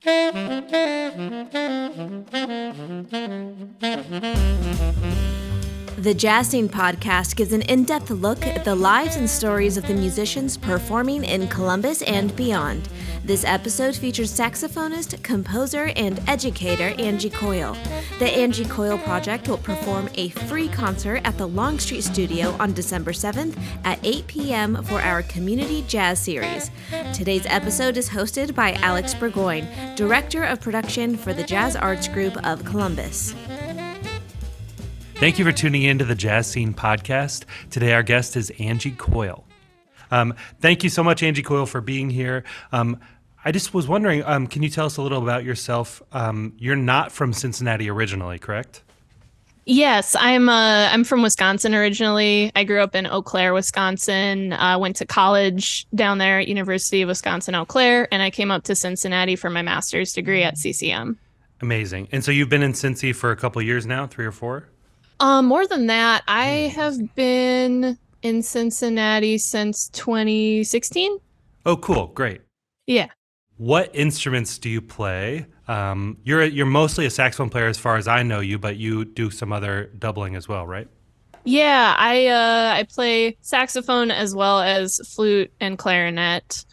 The Jazz Scene Podcast gives an in-depth look at the lives and stories of the musicians performing in Columbus and beyond. This episode features saxophonist, composer, and educator Angie Coyle. The Angie Coyle Project will perform a free concert at the Longstreet Studio on December 7th at 8 p.m. for our Community Jazz Series. Today's episode is hosted by Alex Burgoyne, Director of Production for the Jazz Arts Group of Columbus. Thank you for tuning in to the Jazz Scene Podcast. Today our guest is Angie Coyle. Thank you so much, Angie Coyle, for being here. I just was wondering, can you tell us a little about yourself? You're not from Cincinnati originally, correct? Yes, I'm from Wisconsin originally. I grew up in Eau Claire, Wisconsin. Went to college down there at University of Wisconsin-Eau Claire, and I came up to Cincinnati for my master's degree at CCM. Amazing. And so you've been in Cincy for a couple of years now, 3 or 4? More than that. I have been in Cincinnati since 2016. Oh, cool. Great. Yeah. What instruments do you play? You're mostly a saxophone player as far as I know you, but you do some other doubling as well, right? Yeah, I play saxophone as well as flute and clarinet.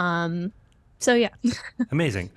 So yeah. Amazing.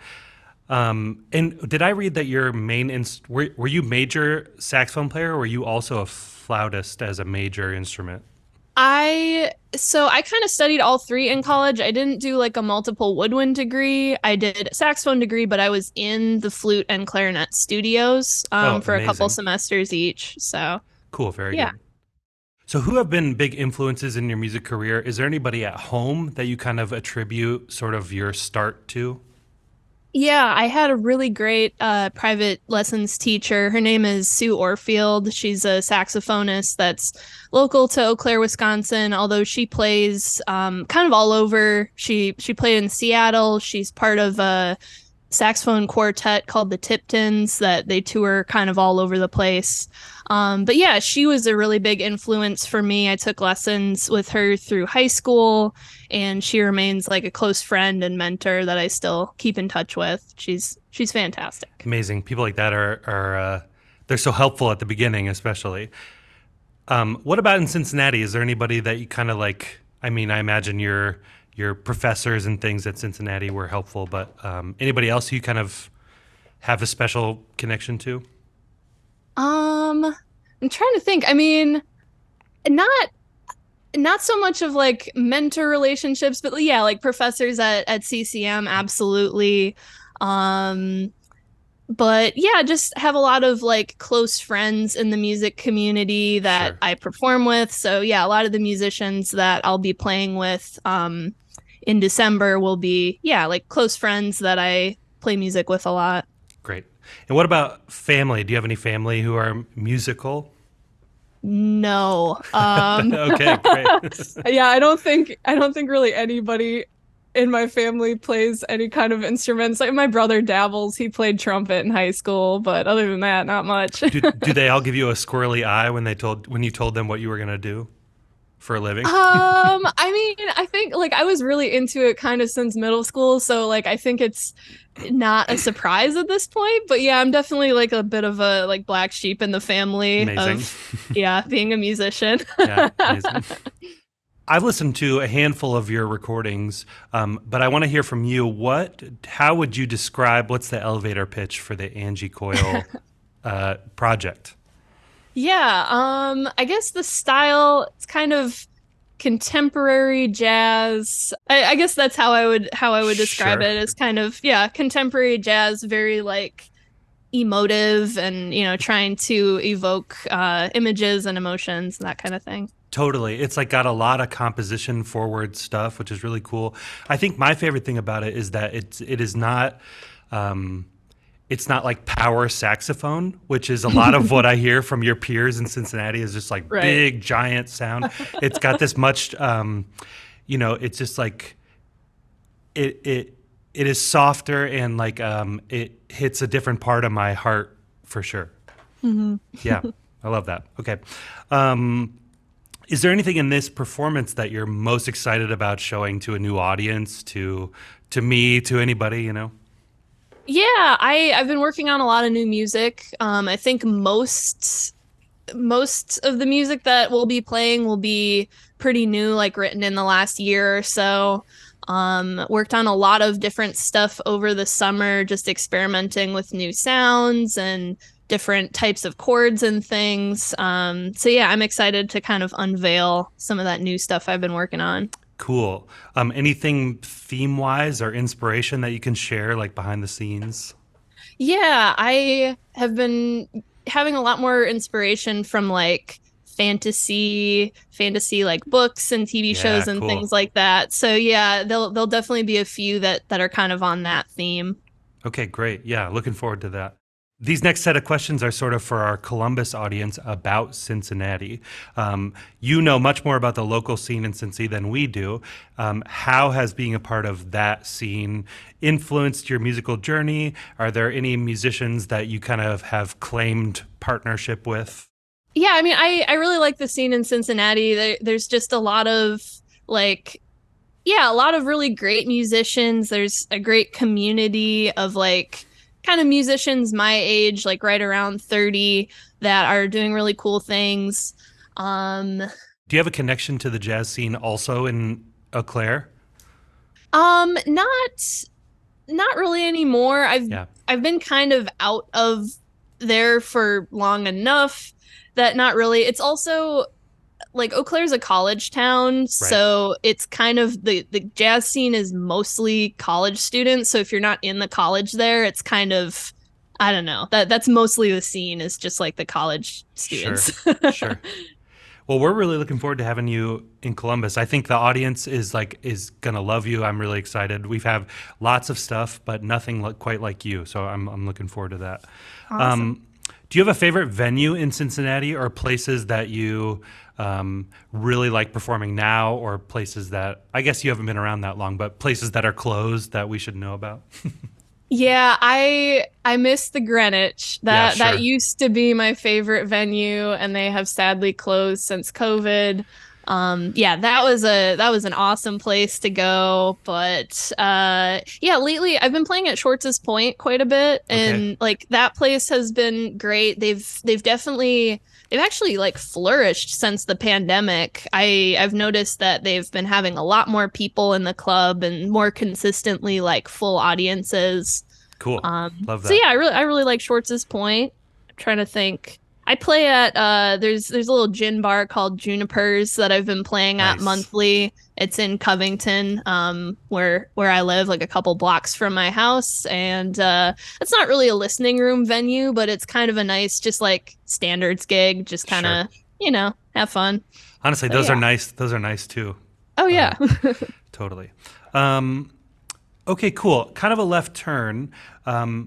And did I read that your main were you major saxophone player, or were you also a flautist as a major instrument? I kind of studied all three in college. I didn't do like a multiple woodwind degree. I did a saxophone degree, but I was in the flute and clarinet studios for amazing. a couple semesters each. So cool, very good. So who have been big influences in your music career? Is there anybody at home that you kind of attribute sort of your start to? Yeah, I had a really great private lessons teacher. Her name is Sue Orfield. She's a saxophonist that's local to Eau Claire, Wisconsin, although she plays kind of all over. She played in Seattle. She's part of a saxophone quartet called the Tiptons that they tour kind of all over the place. But yeah, she was a really big influence for me. I took lessons with her through high school, and she remains like a close friend and mentor that I still keep in touch with. She's fantastic. Amazing. People like that are they're so helpful at the beginning, especially. What about in Cincinnati? Is there anybody that you kind of like? I mean, I imagine your professors and things at Cincinnati were helpful, but anybody else you kind of have a special connection to? I'm trying to think. I mean, not so much of like mentor relationships, but yeah, like professors at CCM, absolutely. But yeah, just have a lot of like close friends in the music community that Sure. I perform with. So yeah, a lot of the musicians that I'll be playing with in December will be, yeah, like close friends that I play music with a lot. Great. And what about family? Do you have any family who are musical? No. Okay, great. Yeah, I don't think really anybody in my family plays any kind of instruments. Like my brother dabbles. He played trumpet in high school, but other than that, not much. Do they all give you a squirrely eye when you told them what you were going to do for a living? I mean, I think like I was really into it kind of since middle school, so like I think it's not a surprise at this point, but yeah, I'm definitely like a bit of a like black sheep in the family. Amazing. Of yeah, being a musician. Yeah, amazing. I've listened to a handful of your recordings, but I want to hear from you. How would you describe, what's the elevator pitch for the Angie Coyle project? Yeah, I guess the style, it's kind of contemporary jazz. I guess that's how I would describe Sure. it, as kind of, yeah, contemporary jazz, very like emotive and, you know, trying to evoke images and emotions and that kind of thing. Totally. It's like got a lot of composition forward stuff, which is really cool. I think my favorite thing about it is that it is not it's not like power saxophone, which is a lot of what I hear from your peers in Cincinnati, is just like Right. big giant sound. It's got this much it's just like it is softer, and like it hits a different part of my heart for sure. Mm-hmm. Yeah, I love that. Okay. Is there anything in this performance that you're most excited about showing to a new audience, to me, to anybody, you know? Yeah, I've been working on a lot of new music. I think most of the music that we'll be playing will be pretty new, like written in the last year or so. Worked on a lot of different stuff over the summer, just experimenting with new sounds and different types of chords and things. So yeah, I'm excited to kind of unveil some of that new stuff I've been working on. Cool. Anything theme wise or inspiration that you can share, like behind the scenes? Yeah, I have been having a lot more inspiration from like fantasy like books and TV Yeah, shows and cool. things like that. So yeah, there'll definitely be a few that are kind of on that theme. Okay, great. Yeah, looking forward to that. These next set of questions are sort of for our Columbus audience about Cincinnati. You know much more about the local scene in Cincy than we do. How has being a part of that scene influenced your musical journey? Are there any musicians that you kind of have claimed partnership with? Yeah, I mean, I really like the scene in Cincinnati. There's just a lot of like yeah, a lot of really great musicians. There's a great community of like kind of musicians my age, like right around 30, that are doing really cool things. Um, Do you have a connection to the jazz scene also in Eau Claire? not really anymore. Yeah, I've been kind of out of there for long enough that not really. It's also like Eau Claire's a college town, right. so it's kind of the jazz scene is mostly college students. So if you're not in the college there, it's kind of I don't know. That's mostly the scene is just like the college Sure, students. sure. Well, we're really looking forward to having you in Columbus. I think the audience is gonna love you. I'm really excited. We've have lots of stuff, but nothing quite like you. So I'm looking forward to that. Awesome. Do you have a favorite venue in Cincinnati, or places that you really like performing now, or places that I guess you haven't been around that long, but places that are closed that we should know about? Yeah, I miss the Greenwich. Yeah, That sure. used to be my favorite venue, and they have sadly closed since COVID. Yeah, that was an awesome place to go. But yeah, lately I've been playing at Shorts' Point quite a bit, Okay. and like that place has been great. They've actually like flourished since the pandemic. I've noticed that they've been having a lot more people in the club and more consistently like full audiences. Cool. Love So that. yeah, I really like Schwartz's Point. I'm trying to think. I play at there's a little gin bar called Junipers that I've been playing at Nice. monthly. It's in Covington, where I live, like a couple blocks from my house. And it's not really a listening room venue, but it's kind of a nice, just like standards gig, just kind Sure. of, have fun. Honestly, So those are yeah. nice. Those are nice too. Oh Uh, yeah. totally. Um, okay, cool. Kind of a left turn. Um,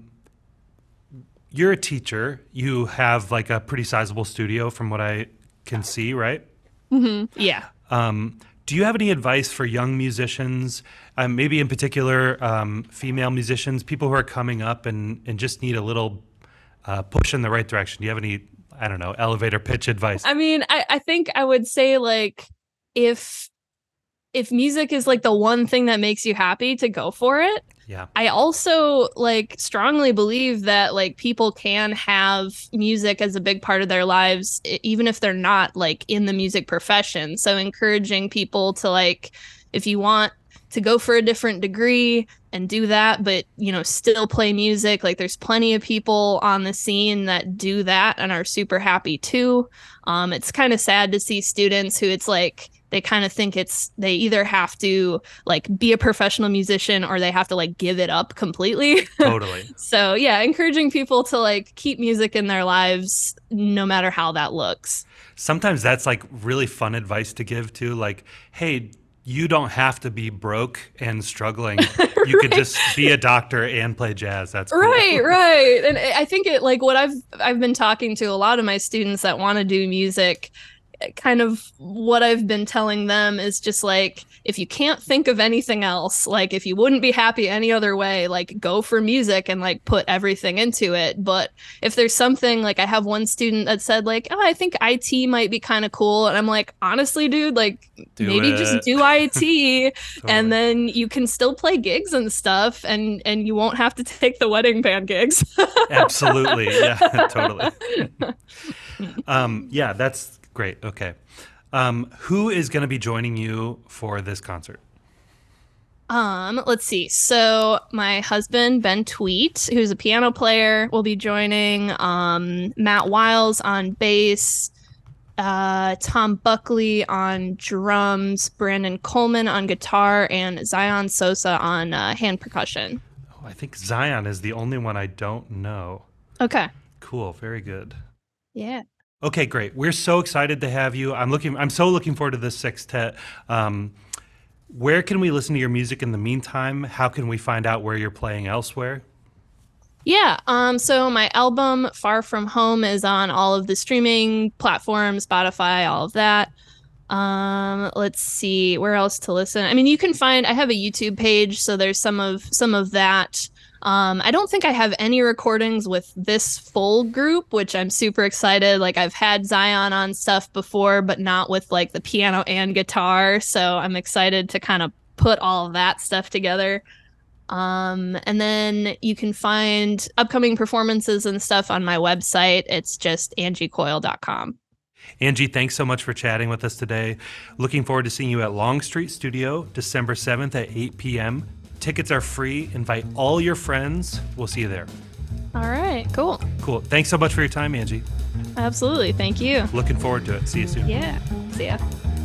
you're a teacher. You have like a pretty sizable studio from what I can see, right? Yeah. Do you have any advice for young musicians, maybe in particular female musicians, people who are coming up and just need a little push in the right direction? Do you have any, I don't know, elevator pitch advice? I mean, I think I would say like if music is like the one thing that makes you happy, to go for it. Yeah, I also like strongly believe that like people can have music as a big part of their lives even if they're not like in the music profession. So encouraging people to like if you want to go for a different degree and do that but still play music, like there's plenty of people on the scene that do that and are super happy too. It's kind of sad to see students who it's like they kind of think they either have to like be a professional musician or they have to like give it up completely. totally. So yeah, encouraging people to like keep music in their lives no matter how that looks. Sometimes that's like really fun advice to give to, like, hey, you don't have to be broke and struggling. You could just be a doctor and play jazz. That's cool. Right. And I think it like what I've been talking to a lot of my students that want to do music, kind of what I've been telling them is just like, if you can't think of anything else, like if you wouldn't be happy any other way, like go for music and like put everything into it. But if there's something, like I have one student that said like, oh, I think IT might be kind of cool. And I'm like, honestly, dude, like maybe just do IT Totally. and then you can still play gigs and stuff and you won't have to take the wedding band gigs. Absolutely. Yeah, totally. Yeah, that's great. Okay. Who is going to be joining you for this concert? Let's see. So my husband, Ben Tweet, who's a piano player, will be joining. Matt Wiles on bass, Tom Buckley on drums, Brandon Coleman on guitar, and Zion Sosa on hand percussion. Oh, I think Zion is the only one I don't know. Okay. Cool. Very good. Yeah. Okay, great. We're so excited to have you. I'm so looking forward to this sextet. Where can we listen to your music in the meantime? How can we find out where you're playing elsewhere? Yeah. So my album Far From Home is on all of the streaming platforms, Spotify, all of that. Let's see where else to listen. I mean, you can find, I have a YouTube page, so there's some of that. I don't think I have any recordings with this full group, which I'm super excited. Like I've had Zion on stuff before, but not with like the piano and guitar. So I'm excited to kind of put all of that stuff together. And then you can find upcoming performances and stuff on my website. It's just angiecoyle.com. Angie, thanks so much for chatting with us today. Looking forward to seeing you at Long Street Studio, December 7th at 8 p.m. Tickets are free. Invite all your friends. We'll see you there. All right, cool. Cool. Thanks so much for your time, Angie. Absolutely. Thank you. Looking forward to it. See you soon. Yeah. See ya.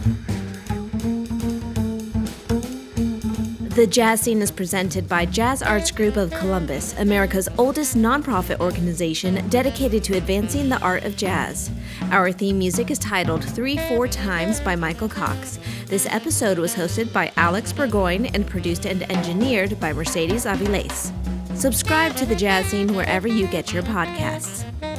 The Jazz Scene is presented by Jazz Arts Group of Columbus, America's oldest nonprofit organization dedicated to advancing the art of jazz. Our theme music is titled 3-4 Times by Michael Cox. This episode was hosted by Alex Burgoyne and produced and engineered by Mercedes Aviles. Subscribe to The Jazz Scene wherever you get your podcasts.